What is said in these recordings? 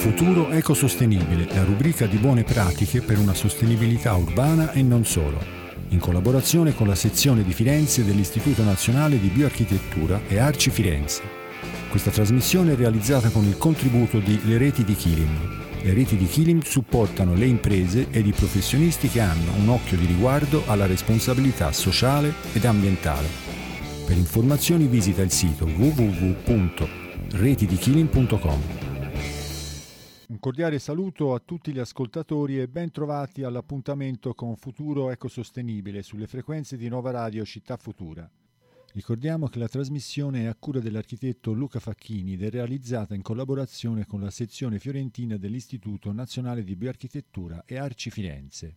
Futuro Ecosostenibile, la rubrica di buone pratiche per una sostenibilità urbana e non solo, in collaborazione con la sezione di Firenze dell'Istituto Nazionale di Bioarchitettura e Arci Firenze. Questa trasmissione è realizzata con il contributo di Le Reti di Kilim. Le Reti di Kilim supportano le imprese ed i professionisti che hanno un occhio di riguardo alla responsabilità sociale ed ambientale. Per informazioni visita il sito www.retidikilim.com. Un cordiale saluto a tutti gli ascoltatori e ben trovati all'appuntamento con Futuro Ecosostenibile sulle frequenze di Nova Radio Città Futura. Ricordiamo che la trasmissione è a cura dell'architetto Luca Facchini ed è realizzata in collaborazione con la sezione fiorentina dell'Istituto Nazionale di Bioarchitettura e Arci Firenze.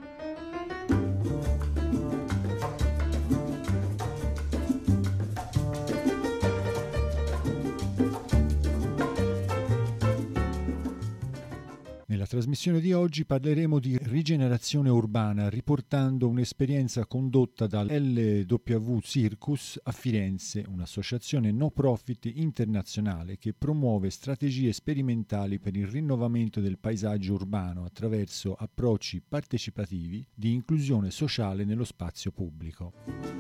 Nella trasmissione di oggi parleremo di rigenerazione urbana riportando un'esperienza condotta dal LW Circus a Firenze, un'associazione no profit internazionale che promuove strategie sperimentali per il rinnovamento del paesaggio urbano attraverso approcci partecipativi di inclusione sociale nello spazio pubblico.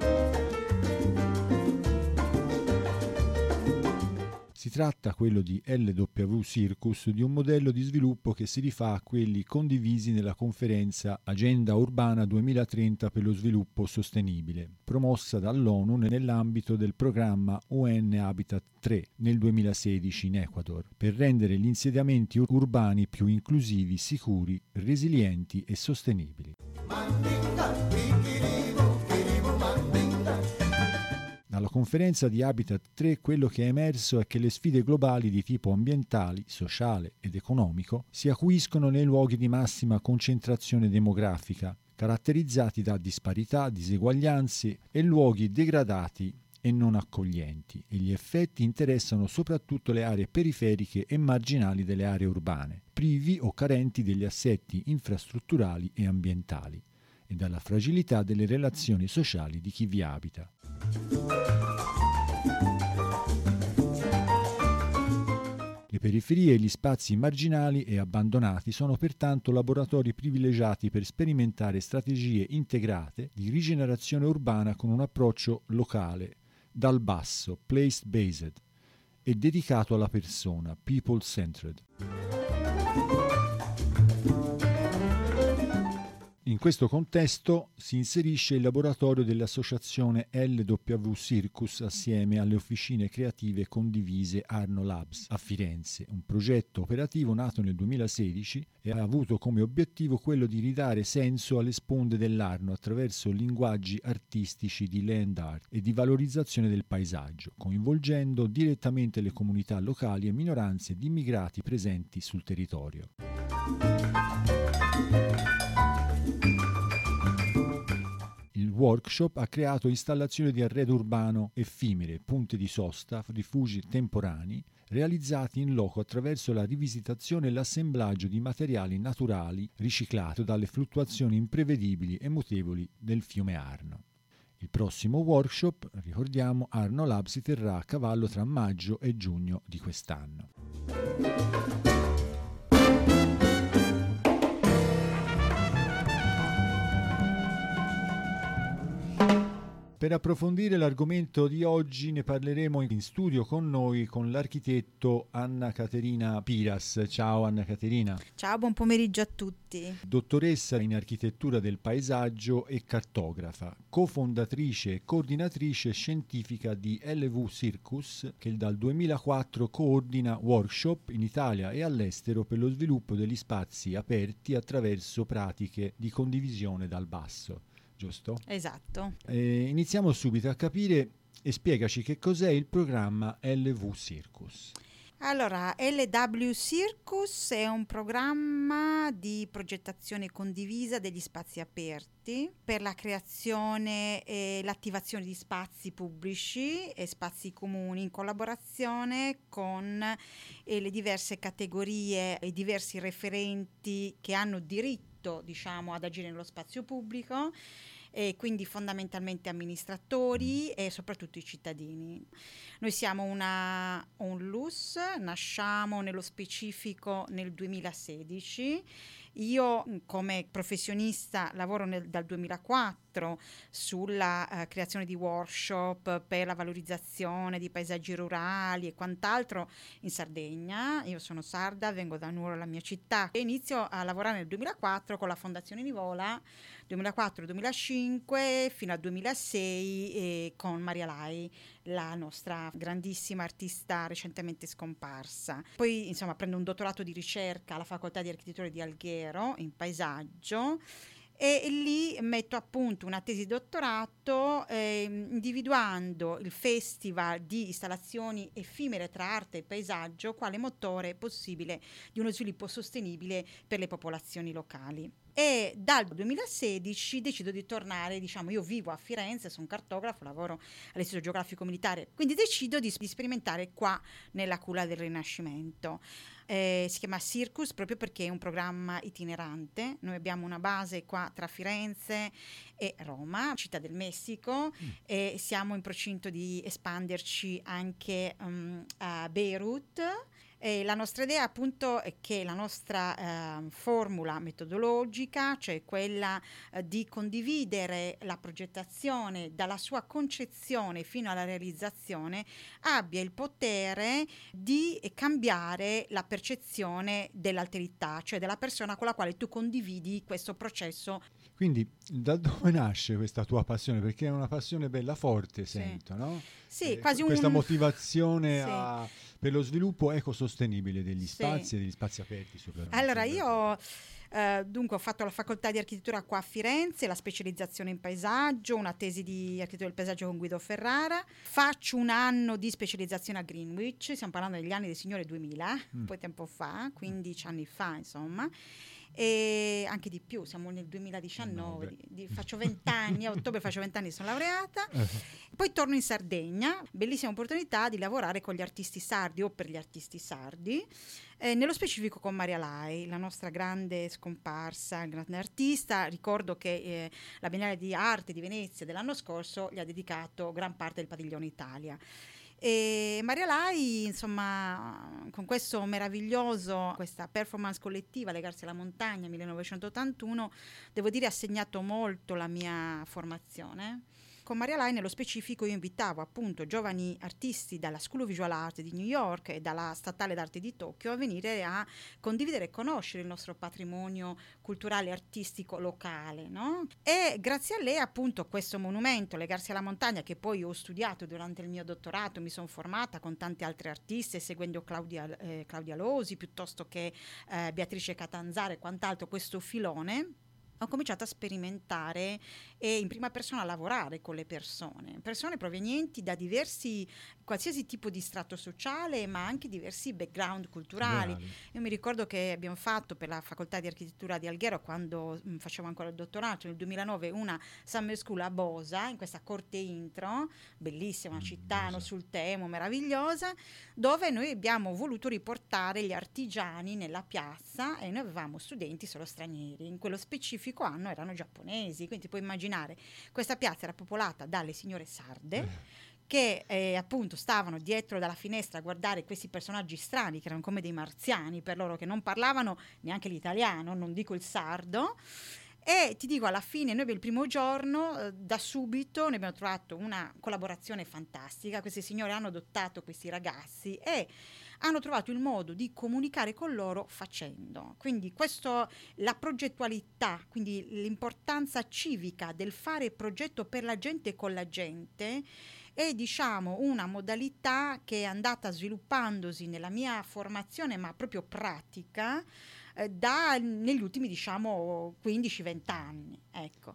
Si tratta, quello di LW Circus, di un modello di sviluppo che si rifà a quelli condivisi nella conferenza Agenda Urbana 2030 per lo sviluppo sostenibile, promossa dall'ONU nell'ambito del programma UN Habitat 3 nel 2016 in Ecuador, per rendere gli insediamenti urbani più inclusivi, sicuri, resilienti e sostenibili. Dalla conferenza di Habitat 3 quello che è emerso è che le sfide globali di tipo ambientale, sociale ed economico si acuiscono nei luoghi di massima concentrazione demografica, caratterizzati da disparità, diseguaglianze e luoghi degradati e non accoglienti, e gli effetti interessano soprattutto le aree periferiche e marginali delle aree urbane, privi o carenti degli assetti infrastrutturali e ambientali, e dalla fragilità delle relazioni sociali di chi vi abita. Le periferie e gli spazi marginali e abbandonati sono pertanto laboratori privilegiati per sperimentare strategie integrate di rigenerazione urbana con un approccio locale, dal basso, place-based, e dedicato alla persona, people-centered. In questo contesto si inserisce il laboratorio dell'associazione LW Circus assieme alle officine creative condivise Arno Labs a Firenze, un progetto operativo nato nel 2016 e ha avuto come obiettivo quello di ridare senso alle sponde dell'Arno attraverso linguaggi artistici di land art e di valorizzazione del paesaggio, coinvolgendo direttamente le comunità locali e minoranze di immigrati presenti sul territorio. Il workshop ha creato installazioni di arredo urbano effimere, punte di sosta, rifugi temporanei, realizzati in loco attraverso la rivisitazione e l'assemblaggio di materiali naturali riciclati dalle fluttuazioni imprevedibili e mutevoli del fiume Arno. Il prossimo workshop, ricordiamo, Arno Lab si terrà a cavallo tra maggio e giugno di quest'anno. Per approfondire l'argomento di oggi ne parleremo in studio con noi con l'architetto Anna Caterina Piras. Ciao Anna Caterina. Ciao, buon pomeriggio a tutti. Dottoressa in architettura del paesaggio e cartografa, cofondatrice e coordinatrice scientifica di LW Circus, che dal 2004 coordina workshop in Italia e all'estero per lo sviluppo degli spazi aperti attraverso pratiche di condivisione dal basso. Giusto? Esatto. Iniziamo subito a capire e spiegaci che cos'è il programma LW Circus. Allora, LW Circus è un programma di progettazione condivisa degli spazi aperti per la creazione e l'attivazione di spazi pubblici e spazi comuni in collaborazione con le diverse categorie e diversi referenti che hanno diritto, diciamo, ad agire nello spazio pubblico e quindi fondamentalmente amministratori e soprattutto i cittadini. Noi siamo una onlus, nasciamo nello specifico nel 2016. Io come professionista lavoro dal 2004 sulla creazione di workshop per la valorizzazione di paesaggi rurali e quant'altro in Sardegna. Io sono sarda, vengo da Nuoro, la mia città, e inizio a lavorare nel 2004 con la Fondazione Nivola, 2004-2005 fino al 2006 con Maria Lai, la nostra grandissima artista recentemente scomparsa. Poi insomma prendo un dottorato di ricerca alla Facoltà di Architettura di Alghero in paesaggio e lì metto a punto una tesi di dottorato individuando il festival di installazioni effimere tra arte e paesaggio quale motore possibile di uno sviluppo sostenibile per le popolazioni locali. E dal 2016 decido di tornare, diciamo, io vivo a Firenze, sono cartografo, lavoro all'Istituto Geografico Militare, quindi decido di sperimentare qua nella culla del Rinascimento. Si chiama Circus proprio perché è un programma itinerante. Noi abbiamo una base qua tra Firenze e Roma, Città del Messico, e siamo in procinto di espanderci anche a Beirut. E la nostra idea appunto è che la nostra formula metodologica, cioè quella di condividere la progettazione dalla sua concezione fino alla realizzazione, abbia il potere di cambiare la percezione dell'alterità, cioè della persona con la quale tu condividi questo processo. Quindi da dove nasce questa tua passione? Perché è una passione bella forte, sento, no? Sì, quasi questa motivazione per lo sviluppo ecosostenibile degli spazi e degli spazi aperti. Allora io dunque ho fatto la facoltà di architettura qua a Firenze, la specializzazione in paesaggio, una tesi di architettura del paesaggio con Guido Ferrara, faccio un anno di specializzazione a Greenwich, stiamo parlando degli anni del Signore 2000, un po' di tempo fa, 15 anni fa insomma, e anche di più, siamo nel 2019, faccio 20 anni, a ottobre faccio 20 anni, sono laureata. Poi torno in Sardegna, bellissima opportunità di lavorare con gli artisti sardi o per gli artisti sardi, nello specifico con Maria Lai, la nostra grande scomparsa, grande artista. Ricordo che la Biennale di Arte di Venezia dell'anno scorso gli ha dedicato gran parte del Padiglione Italia. E Maria Lai, insomma, con questo meraviglioso, questa performance collettiva Legarsi alla montagna 1981, devo dire ha segnato molto la mia formazione. Con Maria Lai nello specifico io invitavo appunto giovani artisti dalla School of Visual Art di New York e dalla Statale d'Arte di Tokyo a venire a condividere e conoscere il nostro patrimonio culturale e artistico locale, no? E grazie a lei appunto questo monumento Legarsi alla montagna, che poi ho studiato durante il mio dottorato, mi sono formata con tante altre artiste seguendo Claudia Losi piuttosto che Beatrice Catanzaro e quant'altro, questo filone. Ho cominciato a sperimentare e in prima persona a lavorare con le persone provenienti da qualsiasi tipo di strato sociale, ma anche diversi background culturali. Io mi ricordo che abbiamo fatto per la Facoltà di Architettura di Alghero, quando facevo ancora il dottorato nel 2009, una summer school a Bosa, in questa corte intro, bellissima, una città sul Temo, meravigliosa, dove noi abbiamo voluto riportare gli artigiani nella piazza e noi avevamo studenti solo stranieri. In quello specifico anno erano giapponesi, quindi puoi immaginare questa piazza era popolata dalle signore sarde che appunto stavano dietro dalla finestra a guardare questi personaggi strani che erano come dei marziani per loro, che non parlavano neanche l'italiano, non dico il sardo. E ti dico, alla fine noi il primo giorno da subito ne abbiamo trovato una collaborazione fantastica. Questi signori hanno adottato questi ragazzi e hanno trovato il modo di comunicare con loro facendo. Quindi la progettualità, quindi l'importanza civica del fare progetto per la gente e con la gente, è diciamo una modalità che è andata sviluppandosi nella mia formazione, ma proprio pratica, negli ultimi diciamo 15-20 anni, ecco.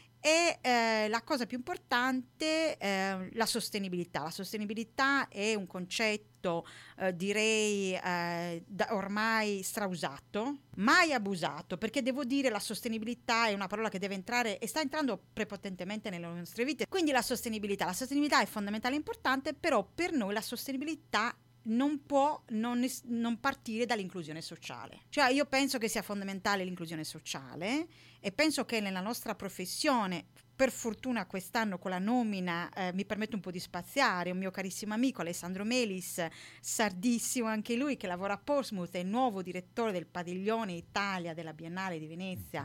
E la cosa più importante è la sostenibilità. La sostenibilità è un concetto direi ormai strausato, mai abusato, perché devo dire la sostenibilità è una parola che deve entrare e sta entrando prepotentemente nelle nostre vite. Quindi la sostenibilità è fondamentale e importante, però per noi la sostenibilità non può non partire dall'inclusione sociale. Cioè io penso che sia fondamentale l'inclusione sociale e penso che nella nostra professione, per fortuna quest'anno con la nomina, mi permetto un po' di spaziare, un mio carissimo amico Alessandro Melis, sardissimo anche lui, che lavora a Portsmouth, è il nuovo direttore del padiglione Italia della Biennale di Venezia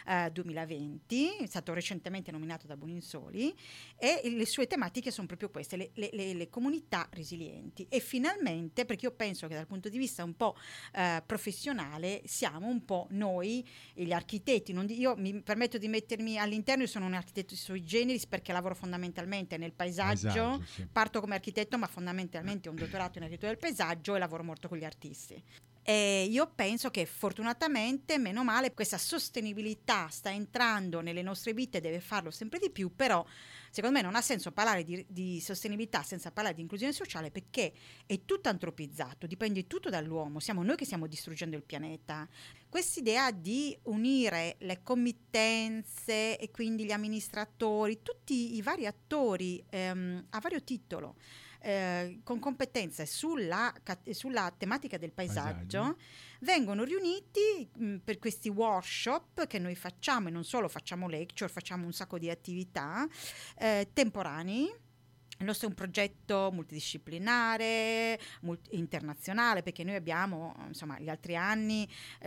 2020, è stato recentemente nominato da Boninsoli, e le sue tematiche sono proprio queste, le comunità resilienti. E finalmente, perché io penso che dal punto di vista un po' professionale siamo un po' noi gli architetti, io mi permetto di mettermi all'interno, io sono un architetto sui generis perché lavoro fondamentalmente nel paesaggio, sì. Parto come architetto ma fondamentalmente ho un dottorato in architettura del paesaggio e lavoro molto con gli artisti. E io penso che fortunatamente, meno male, questa sostenibilità sta entrando nelle nostre vite, deve farlo sempre di più, però secondo me non ha senso parlare di sostenibilità senza parlare di inclusione sociale, perché è tutto antropizzato, dipende tutto dall'uomo, siamo noi che stiamo distruggendo il pianeta. Quest'idea di unire le committenze e quindi gli amministratori, tutti i vari attori a vario titolo, con competenze sulla tematica del paesaggio, vengono riuniti per questi workshop che noi facciamo, e non solo, facciamo lecture, facciamo un sacco di attività temporanei. Il nostro è un progetto multidisciplinare, internazionale, perché noi abbiamo, insomma, gli altri anni...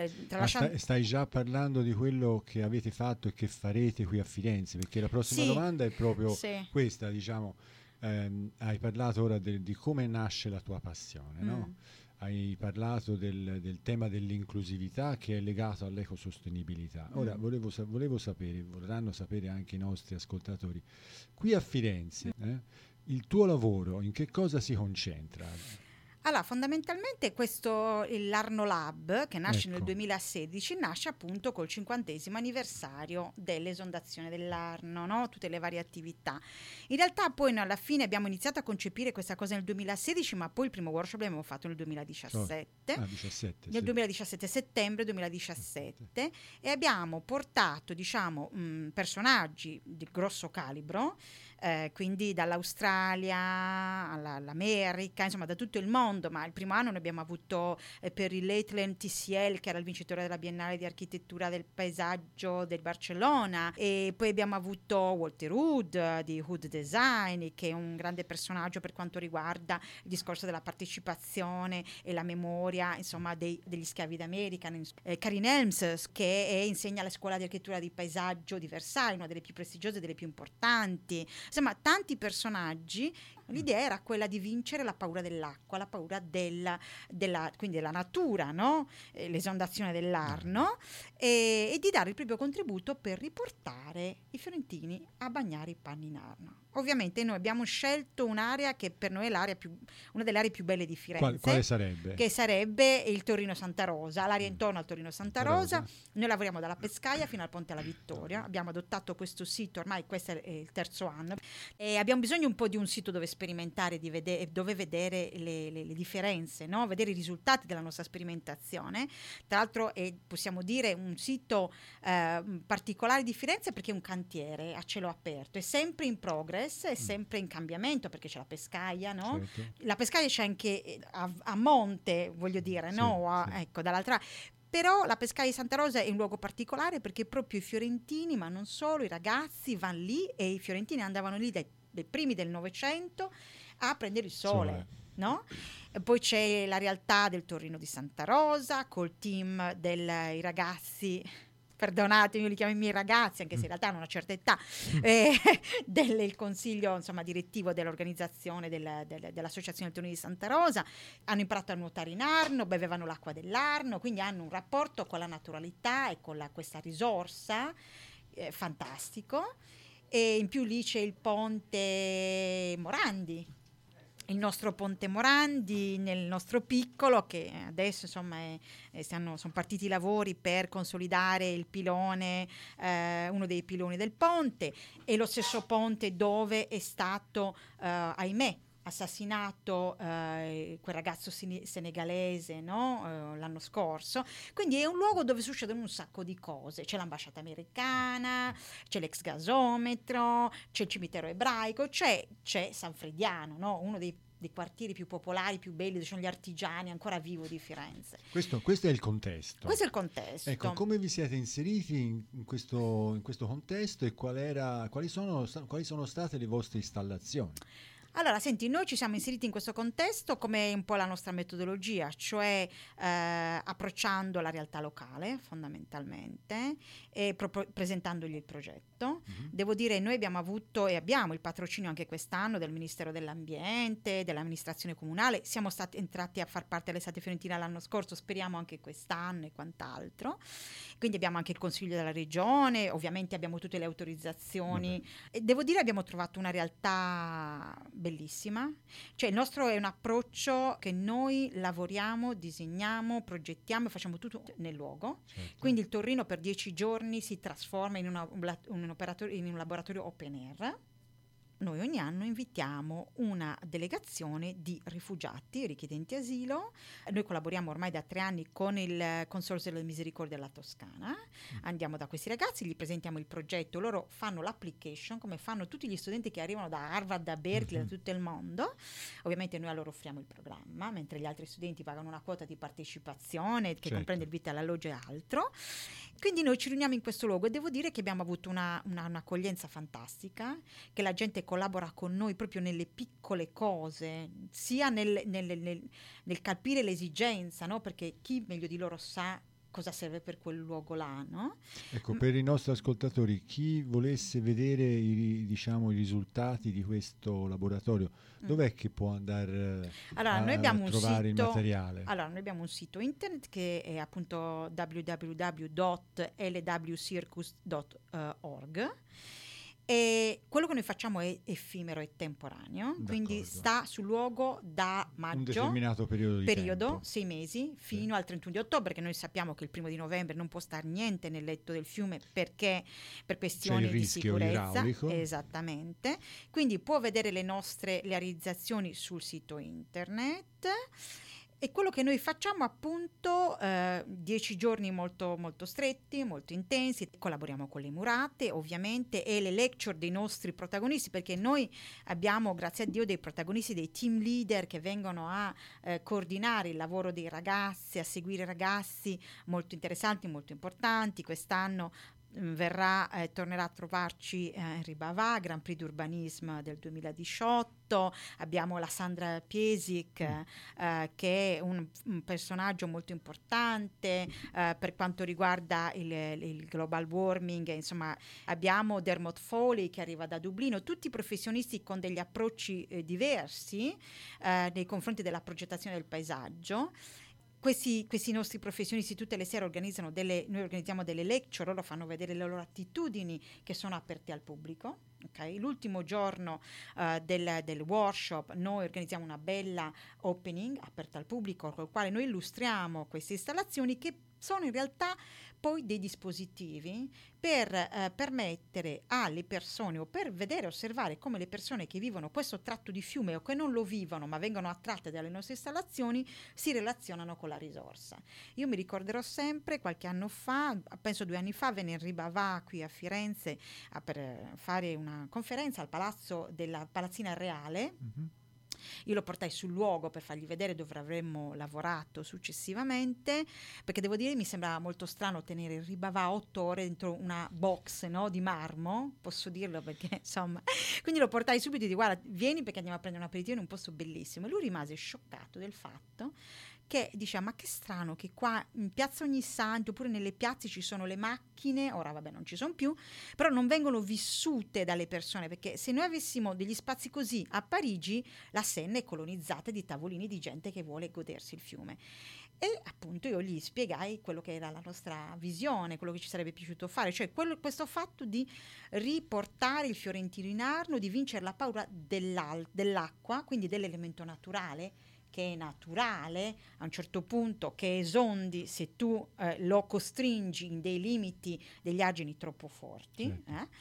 Stai già parlando di quello che avete fatto e che farete qui a Firenze, perché la prossima domanda è proprio questa, diciamo. Hai parlato ora di come nasce la tua passione, no? Hai parlato del tema dell'inclusività che è legato all'ecosostenibilità. Ora volevo sapere, vorranno sapere anche i nostri ascoltatori, qui a Firenze il tuo lavoro in che cosa si concentra? Allora, fondamentalmente l'Arno Lab, che nasce nel 2016, nasce appunto col 50° anniversario dell'esondazione dell'Arno, no? Tutte le varie attività. In realtà poi noi alla fine abbiamo iniziato a concepire questa cosa nel 2016, ma poi il primo workshop l'abbiamo fatto nel 2017. Nel 2017, settembre 2017, e abbiamo portato, diciamo, personaggi di grosso calibro, quindi dall'Australia all'America, insomma da tutto il mondo, ma il primo anno noi abbiamo avuto per il Lakeland TCL, che era il vincitore della Biennale di Architettura del Paesaggio del Barcellona, e poi abbiamo avuto Walter Hood di Hood Design, che è un grande personaggio per quanto riguarda il discorso della partecipazione e la memoria, insomma, degli schiavi d'America. Karin Helms, che insegna alla Scuola di Architettura di Paesaggio di Versailles, una delle più prestigiose e delle più importanti. Insomma, tanti personaggi. L'idea era quella di vincere la paura dell'acqua, la paura quindi della natura, no? L'esondazione dell'Arno, e di dare il proprio contributo per riportare i fiorentini a bagnare i panni in Arno. Ovviamente noi abbiamo scelto un'area che per noi è una delle aree più belle di Firenze. Quale sarebbe? Che sarebbe il Torino Santa Rosa, l'area intorno al Torino Santa Rosa. Noi lavoriamo dalla Pescaia fino al Ponte alla Vittoria. Abbiamo adottato questo sito, ormai questo è il terzo anno, e abbiamo bisogno un po' di un sito dove sperimentare, dove vedere le differenze, no? Vedere i risultati della nostra sperimentazione. Tra l'altro possiamo dire un sito particolare di Firenze, perché è un cantiere a cielo aperto, è sempre in progress, è sempre in cambiamento, perché c'è la Pescaia, no? Certo. La Pescaia c'è anche a monte, voglio dire, sì, no? Sì. Ecco, dall'altra. Però la Pescaia di Santa Rosa è un luogo particolare, perché proprio i fiorentini, ma non solo, i ragazzi vanno lì, e i fiorentini andavano lì dai primi del Novecento a prendere il sole. No? E poi c'è la realtà del Torino di Santa Rosa col team dei ragazzi, perdonatemi, io li chiamo i miei ragazzi, anche se in realtà hanno una certa età, del consiglio, insomma, direttivo dell'organizzazione dell'associazione del Torino di Santa Rosa. Hanno imparato a nuotare in Arno, bevevano l'acqua dell'Arno, quindi hanno un rapporto con la naturalità e con questa risorsa fantastico. E in più lì c'è il ponte Morandi, il nostro ponte Morandi nel nostro piccolo, che adesso insomma sono partiti i lavori per consolidare il pilone, uno dei piloni del ponte, e lo stesso ponte dove è stato ahimè assassinato quel ragazzo senegalese, no? L'anno scorso. Quindi è un luogo dove succedono un sacco di cose. C'è l'ambasciata americana, c'è l'ex gasometro, c'è il cimitero ebraico, c'è San Frediano, no? Uno dei dei quartieri più popolari, più belli, dove ci sono gli artigiani, ancora vivo di Firenze. Questo è il contesto. Questo è il contesto. Ecco, come vi siete inseriti in questo contesto e quali sono state le vostre installazioni? Allora, senti, noi ci siamo inseriti in questo contesto come un po' la nostra metodologia, cioè approcciando la realtà locale fondamentalmente e presentandogli il progetto. Mm-hmm. Devo dire, noi abbiamo avuto e abbiamo il patrocinio anche quest'anno del Ministero dell'Ambiente, dell'amministrazione comunale, siamo stati entrati a far parte dell'Estate Fiorentina l'anno scorso, speriamo anche quest'anno e quant'altro. Quindi abbiamo anche il Consiglio della Regione, ovviamente abbiamo tutte le autorizzazioni. E devo dire abbiamo trovato una realtà bellissima, cioè il nostro è un approccio che noi lavoriamo, disegniamo, progettiamo e facciamo tutto nel luogo. Certo. Quindi il Torrino per 10 giorni si trasforma in un laboratorio open air. Noi ogni anno invitiamo una delegazione di rifugiati, richiedenti asilo. Noi collaboriamo ormai da 3 anni con il Consorzio della Misericordia della Toscana. Andiamo da questi ragazzi, gli presentiamo il progetto, loro fanno l'application come fanno tutti gli studenti che arrivano da Harvard, da Berkeley, da tutto il mondo. Ovviamente noi a loro offriamo il programma, mentre gli altri studenti pagano una quota di partecipazione che Certo. comprende il vitto, l'alloggio e altro. Quindi noi ci riuniamo in questo luogo e devo dire che abbiamo avuto un'accoglienza fantastica, che la gente collabora con noi proprio nelle piccole cose, sia nel capire l'esigenza, no? Perché chi meglio di loro sa cosa serve per quel luogo là, no? Ecco, per i nostri ascoltatori, chi volesse vedere i risultati di questo laboratorio, dov'è che può andare noi abbiamo trovare il materiale? Allora, noi abbiamo un sito internet che è appunto www.lwcircus.org. E quello che noi facciamo è effimero e temporaneo, quindi sta sul luogo da maggio, un determinato periodo di tempo. 6 mesi, fino al 31 di ottobre, che noi sappiamo che il 1 di novembre non può stare niente nel letto del fiume perché per questioni di sicurezza. Idraulico. Esattamente. Quindi può vedere le nostre realizzazioni sul sito internet. E quello che noi facciamo appunto 10 giorni molto, molto stretti, molto intensi, collaboriamo con le murate ovviamente e le lecture dei nostri protagonisti, perché noi abbiamo grazie a Dio dei protagonisti, dei team leader che vengono a coordinare il lavoro dei ragazzi, a seguire i ragazzi molto interessanti, molto importanti. Quest'anno tornerà a trovarci Henri Bavà, Grand Prix d'Urbanisme del 2018. Abbiamo la Sandra Piesic che è un personaggio molto importante per quanto riguarda il global warming. Insomma, abbiamo Dermot Foley che arriva da Dublino, tutti professionisti con degli approcci diversi nei confronti della progettazione del paesaggio. Questi nostri professionisti tutte le sere noi organizziamo delle lecture, loro fanno vedere le loro attitudini che sono aperte al pubblico. Okay? L'ultimo giorno del workshop noi organizziamo una bella opening aperta al pubblico con il quale noi illustriamo queste installazioni che sono in realtà poi dei dispositivi per permettere alle persone o per vedere, osservare come le persone che vivono questo tratto di fiume o che non lo vivono ma vengono attratte dalle nostre installazioni si relazionano con la risorsa. Io mi ricorderò sempre, qualche anno fa, penso 2 anni fa, venne Henri Bavà qui a Firenze per fare una conferenza al Palazzo della Palazzina Reale. Mm-hmm. Io lo portai sul luogo per fargli vedere dove avremmo lavorato successivamente, perché devo dire mi sembrava molto strano tenere Henri Bavà 8 ore dentro una box, no, di marmo, posso dirlo perché insomma, quindi lo portai subito e dico guarda vieni perché andiamo a prendere un aperitivo in un posto bellissimo, e lui rimase scioccato del fatto che diceva ma che strano che qua in Piazza Ognissanti oppure nelle piazze ci sono le macchine, ora vabbè non ci sono più, però non vengono vissute dalle persone, perché se noi avessimo degli spazi così a Parigi la Senna è colonizzata di tavolini di gente che vuole godersi il fiume. E appunto io gli spiegai quello che era la nostra visione, quello che ci sarebbe piaciuto fare, cioè questo fatto di riportare il fiorentino in Arno, di vincere la paura dell'acqua, quindi dell'elemento naturale, che è naturale a un certo punto, che esondi se tu lo costringi in dei limiti degli argini troppo forti,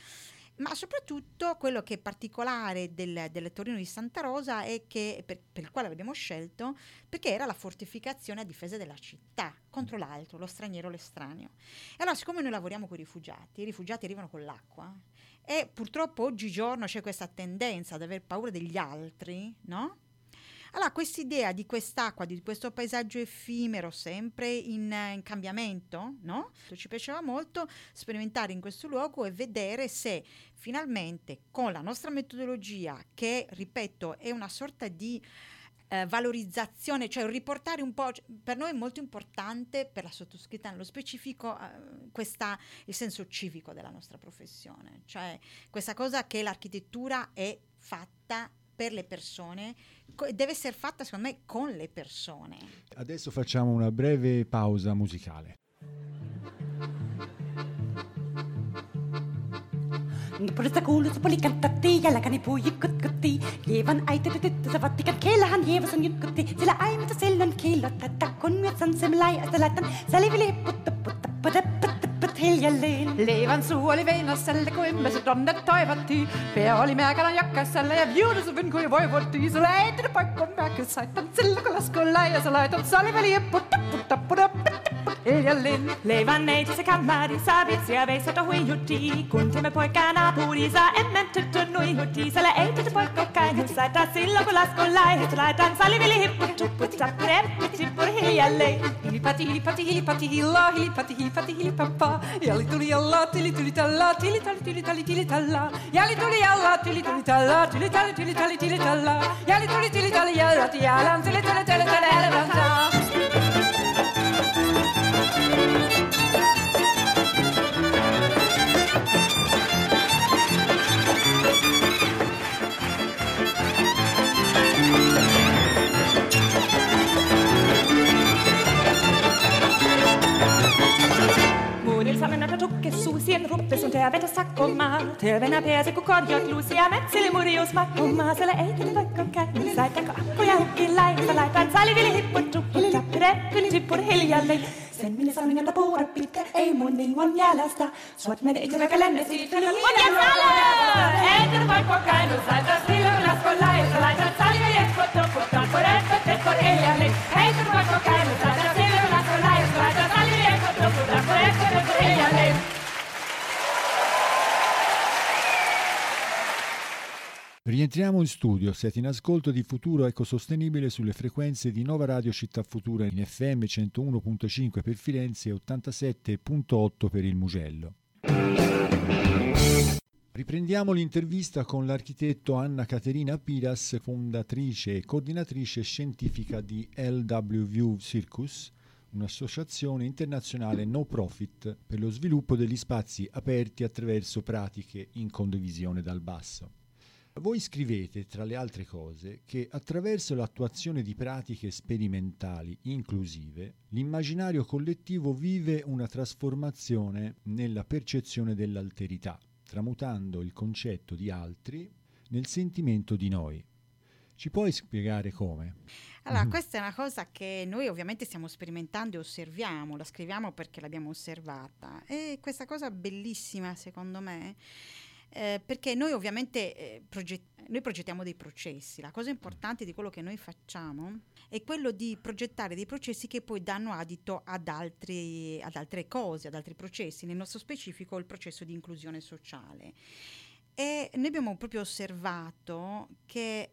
ma soprattutto quello che è particolare del Torino di Santa Rosa è che per il quale l'abbiamo scelto, perché era la fortificazione a difesa della città contro l'altro, lo straniero, l'estraneo. E allora siccome noi lavoriamo con i rifugiati arrivano con l'acqua e purtroppo oggigiorno c'è questa tendenza ad aver paura degli altri, no? Allora, quest'idea di quest'acqua, di questo paesaggio effimero, sempre in cambiamento, no? Ci piaceva molto sperimentare in questo luogo e vedere se finalmente con la nostra metodologia, che ripeto è una sorta di valorizzazione, cioè riportare un po', per noi è molto importante, per la sottoscritta nello specifico, il senso civico della nostra professione, cioè questa cosa che l'architettura è fatta per le persone, deve essere fatta secondo me con le persone. Adesso facciamo una breve pausa musicale. Purista kuuluu poli kanttatti ja läkäni puu jykkytkutti. Jeevan äiti tyttönsä vattikan keelähän jeevason jykkytti. Sillä äimitä silloin kiillotta, kun mietsan semlai ästä laitan sälivili hipputapputtapputapput hiljalleen. Leivän suu oli veinaselle, kun ymmärsit onnet toivottiin. Pea oli määkälän jakkaiselle ja viudessa vinkuja voivottiin. Sillä äitini paikkoon määkin saittan sillä kun laskulla ja sä laitan sälivili hipputapputapputapput hiljalleen. Leivän neitissä kämmärissä vitsiä veisata huijutti. Kun teemme poikana puudissa emme tyttö nuihutti. Sillä äitini paikkoon käyn saittaa sillä kun laskulla ja sä laitan sälivili hipputapputapputapput hiljalleen. Hilipati hilipati hilipati hilla hilipati hilipati hilipappa. Jali tuli jalla tili tuli talla tili tali tili tali tili talla. Jali tuli jalla tili tuli talla tili tali tili tali tili talla. Jali tuli tili tali jalla tialan tili tali tali tali talla. Suusien ruppes und der Wetter sakkoma. Tervena pääse kun korjat luusia metsille murjus makkoma. Sillä ei tätä vaikka käy. Saitanko akkuja hukkin laita. Laitan salivili hipput tupput tappireppyn tippun hiljalleen. Sen minne sanningen puhuta pitkä. Ei mun minun jäljestä. Suot mene itse vaikka lennesi. Mun jäsälö! Ei tätä vaikka käy. Saitan silloin laskon laita. Laitan salivili hipput tupput tappireppyn tippun hiljalleen. Ei tätä vaikka käy. Saitan silloin laskon laita. Laitan salivili hipput tupput tappireppyn tippun hiljalleen. Rientriamo in studio, siete in ascolto di Futuro Ecosostenibile sulle frequenze di Nova Radio Città Futura in FM 101.5 per Firenze e 87.8 per il Mugello. Riprendiamo l'intervista con l'architetto Anna Caterina Piras, fondatrice e coordinatrice scientifica di LWV Circus, un'associazione internazionale no profit per lo sviluppo degli spazi aperti attraverso pratiche in condivisione dal basso. Voi scrivete, tra le altre cose, che attraverso l'attuazione di pratiche sperimentali inclusive, l'immaginario collettivo vive una trasformazione nella percezione dell'alterità, tramutando il concetto di altri nel sentimento di noi. Ci puoi spiegare come? Allora, questa è una cosa che noi ovviamente stiamo sperimentando e osserviamo, la scriviamo perché l'abbiamo osservata. E questa cosa bellissima, secondo me, perché noi ovviamente noi progettiamo dei processi. La cosa importante di quello che noi facciamo è quello di progettare dei processi che poi danno adito ad altre cose, ad altri processi, nel nostro specifico il processo di inclusione sociale. E noi abbiamo proprio osservato che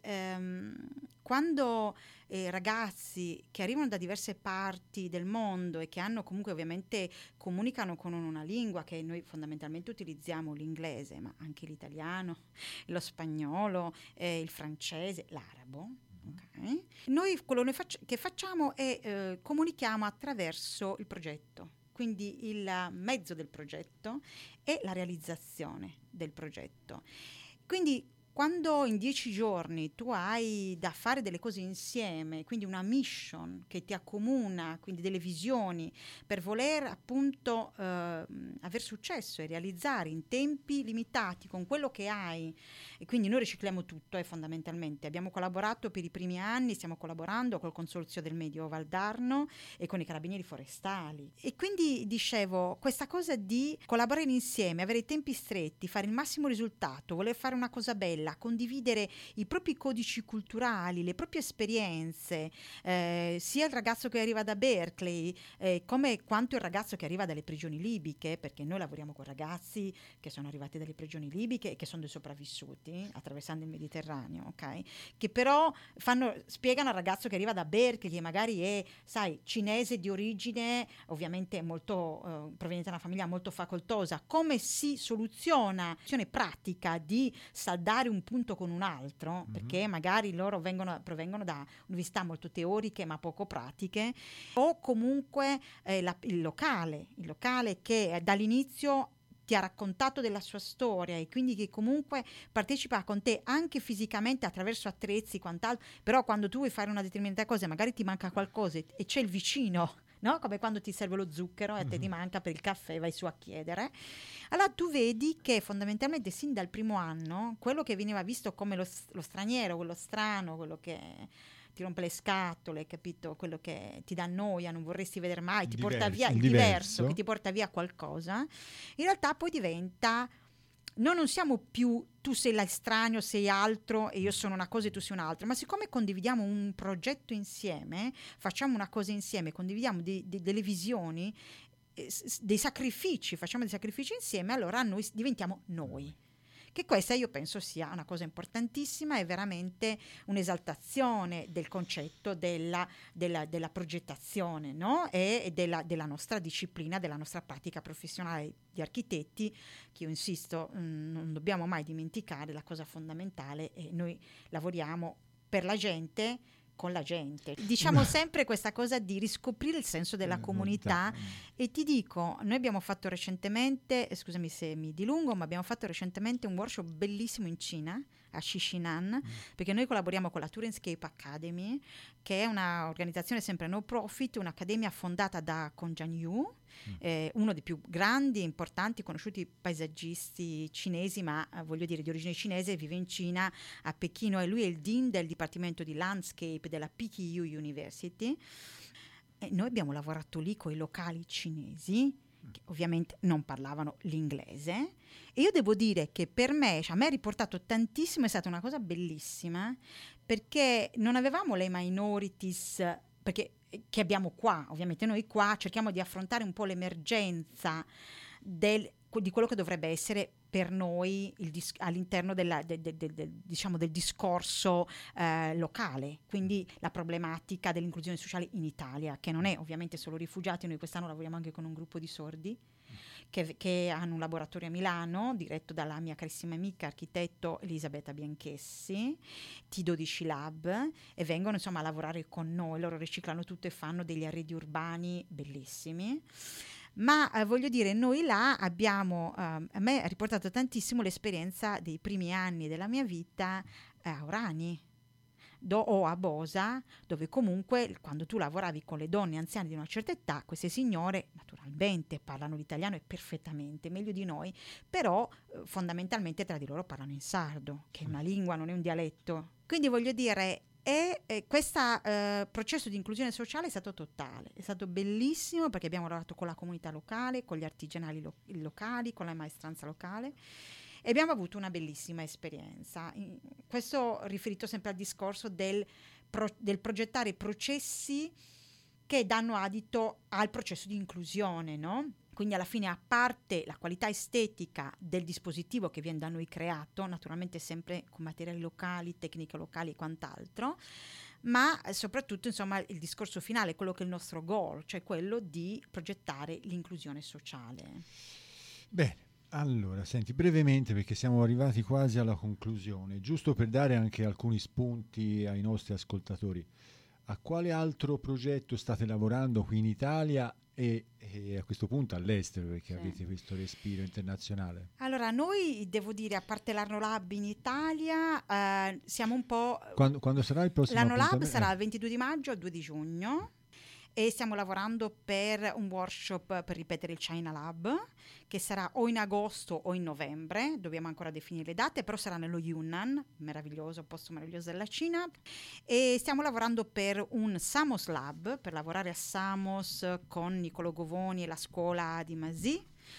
quando ragazzi che arrivano da diverse parti del mondo e che hanno comunque ovviamente comunicano con una lingua che noi fondamentalmente utilizziamo, l'inglese, ma anche l'italiano, lo spagnolo, il francese, l'arabo. Okay. Noi quello che facciamo è comunichiamo attraverso il progetto. Quindi il mezzo del progetto e la realizzazione del progetto. Quindi quando in 10 giorni tu hai da fare delle cose insieme, quindi una mission che ti accomuna, quindi delle visioni per voler appunto aver successo e realizzare in tempi limitati con quello che hai, e quindi noi ricicliamo tutto fondamentalmente. Abbiamo collaborato per i primi anni, stiamo collaborando col Consorzio del Medio Valdarno e con i Carabinieri Forestali. E quindi dicevo, questa cosa di collaborare insieme, avere i tempi stretti, fare il massimo risultato, voler fare una cosa bella, bella, condividere i propri codici culturali, le proprie esperienze, sia il ragazzo che arriva da Berkeley come quanto il ragazzo che arriva dalle prigioni libiche, perché noi lavoriamo con ragazzi che sono arrivati dalle prigioni libiche e che sono dei sopravvissuti attraversando il Mediterraneo, ok? Che però spiegano al ragazzo che arriva da Berkeley, che magari è, sai, cinese di origine, ovviamente molto proveniente da una famiglia molto facoltosa, come si soluziona pratica di saldare un punto con un altro, perché magari loro provengono da università molto teoriche ma poco pratiche, o comunque il locale che dall'inizio ti ha raccontato della sua storia e quindi che comunque partecipa con te anche fisicamente attraverso attrezzi, quant'altro, però quando tu vuoi fare una determinata cosa magari ti manca qualcosa e c'è il vicino, no? Come quando ti serve lo zucchero e a te ti manca per il caffè, vai su a chiedere. Allora tu vedi che fondamentalmente sin dal primo anno quello che veniva visto come lo straniero, quello strano, quello che ti rompe le scatole, capito? Quello che ti dà noia, non vorresti vedere mai, ti porta via il diverso, che ti porta via qualcosa, in realtà poi diventa, noi non siamo più tu sei l'estraneo, sei altro e io sono una cosa e tu sei un'altra, ma siccome condividiamo un progetto insieme, facciamo una cosa insieme, condividiamo delle visioni, dei sacrifici, facciamo dei sacrifici insieme, allora noi diventiamo noi. Che questa io penso sia una cosa importantissima, è veramente un'esaltazione del concetto della progettazione, no? E della nostra disciplina, della nostra pratica professionale di architetti, che io insisto, non dobbiamo mai dimenticare la cosa fondamentale, e noi lavoriamo per la gente, con la gente. Diciamo sempre questa cosa di riscoprire il senso della comunità, e ti dico, noi abbiamo fatto recentemente, scusami se mi dilungo, ma abbiamo fatto recentemente un workshop bellissimo in Cina, a Xishinan, perché noi collaboriamo con la Touriscape Academy, che è un'organizzazione sempre no profit, un'accademia fondata da Kong Jianyu, uno dei più grandi e importanti conosciuti paesaggisti cinesi, ma voglio dire di origine cinese, vive in Cina, a Pechino, e lui è il dean del dipartimento di landscape della PKU University, e noi abbiamo lavorato lì con i locali cinesi che ovviamente non parlavano l'inglese, e io devo dire che per me, cioè, a me ha riportato tantissimo, è stata una cosa bellissima, perché non avevamo le minorities, perché che abbiamo qua, ovviamente noi qua cerchiamo di affrontare un po' l'emergenza di quello che dovrebbe essere per noi all'interno diciamo del discorso locale, quindi la problematica dell'inclusione sociale in Italia, che non è ovviamente solo rifugiati. Noi quest'anno lavoriamo anche con un gruppo di sordi che hanno un laboratorio a Milano diretto dalla mia carissima amica architetto Elisabetta Bianchessi, T12 Lab, e vengono insomma a lavorare con noi. Loro riciclano tutto e fanno degli arredi urbani bellissimi. Ma voglio dire, noi là abbiamo, a me ha riportato tantissimo l'esperienza dei primi anni della mia vita a Orani o a Bosa, dove comunque quando tu lavoravi con le donne anziane di una certa età, queste signore naturalmente parlano l'italiano e perfettamente, meglio di noi, però fondamentalmente tra di loro parlano in sardo, che è una lingua, non è un dialetto. Quindi voglio dire, questo processo di inclusione sociale è stato totale, è stato bellissimo, perché abbiamo lavorato con la comunità locale, con gli artigianali locali, con la maestranza locale, e abbiamo avuto una bellissima esperienza. Questo riferito sempre al discorso del progettare processi che danno adito al processo di inclusione, no? Quindi alla fine, a parte la qualità estetica del dispositivo che viene da noi creato, naturalmente sempre con materiali locali, tecniche locali e quant'altro, ma soprattutto insomma il discorso finale, quello che è il nostro goal, cioè quello di progettare l'inclusione sociale. Bene. Allora, senti, brevemente, perché siamo arrivati quasi alla conclusione, giusto per dare anche alcuni spunti ai nostri ascoltatori, a quale altro progetto state lavorando qui in Italia e a questo punto all'estero, perché avete questo respiro internazionale? Allora, noi, devo dire, a parte l'Arno Lab in Italia, siamo un po'... Quando sarà il prossimo L'Arno Lab sarà il 22 di maggio al 2 di giugno. E stiamo lavorando per un workshop per ripetere il China Lab, che sarà o in agosto o in novembre, dobbiamo ancora definire le date, però sarà nello Yunnan, meraviglioso, posto meraviglioso della Cina. E stiamo lavorando per un Samos Lab, per lavorare a Samos con Niccolò Govoni e la scuola di Masì.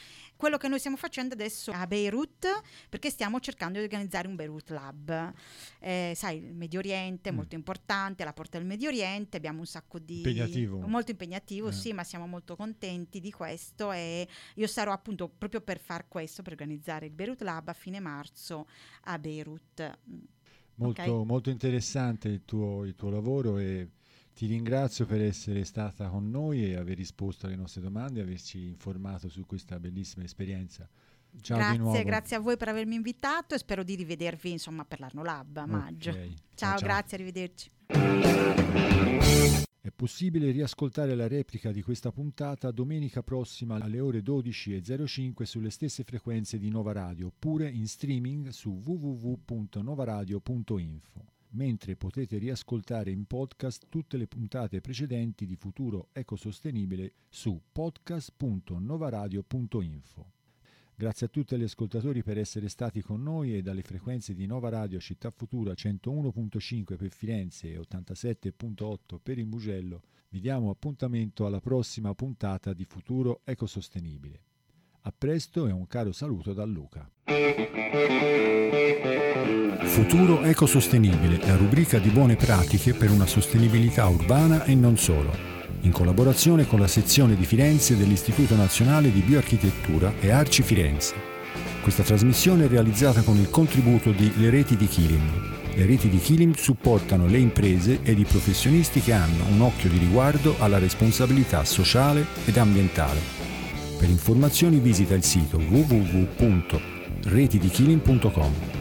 quello che noi stiamo facendo adesso a Beirut, perché stiamo cercando di organizzare un Beirut Lab. Sai, il Medio Oriente è molto importante, la porta del Medio Oriente, abbiamo un sacco di... molto impegnativo, sì, ma siamo molto contenti di questo, e io sarò appunto proprio per far questo, per organizzare il Beirut Lab a fine marzo a Beirut. Molto interessante il tuo lavoro, e ti ringrazio per essere stata con noi e aver risposto alle nostre domande e averci informato su questa bellissima esperienza. Ciao di nuovo. Grazie a voi per avermi invitato e spero di rivedervi insomma per l'Arno Lab a maggio. Ciao, grazie, arrivederci. È possibile riascoltare la replica di questa puntata domenica prossima alle ore 12:05 sulle stesse frequenze di Nova Radio, oppure in streaming su www.novaradio.info, mentre potete riascoltare in podcast tutte le puntate precedenti di Futuro Ecosostenibile su podcast.novaradio.info. Grazie a tutti gli ascoltatori per essere stati con noi, e dalle frequenze di Nova Radio Città Futura 101.5 per Firenze e 87.8 per il Mugello vi diamo appuntamento alla prossima puntata di Futuro Ecosostenibile. A presto e un caro saluto da Luca. Futuro Ecosostenibile, la rubrica di buone pratiche per una sostenibilità urbana e non solo, in collaborazione con la sezione di Firenze dell'Istituto Nazionale di Bioarchitettura e Arci Firenze. Questa trasmissione è realizzata con il contributo di Le Reti di Kilim. Le Reti di Kilim supportano le imprese ed i professionisti che hanno un occhio di riguardo alla responsabilità sociale ed ambientale. Per informazioni visita il sito www.retidikilim.com.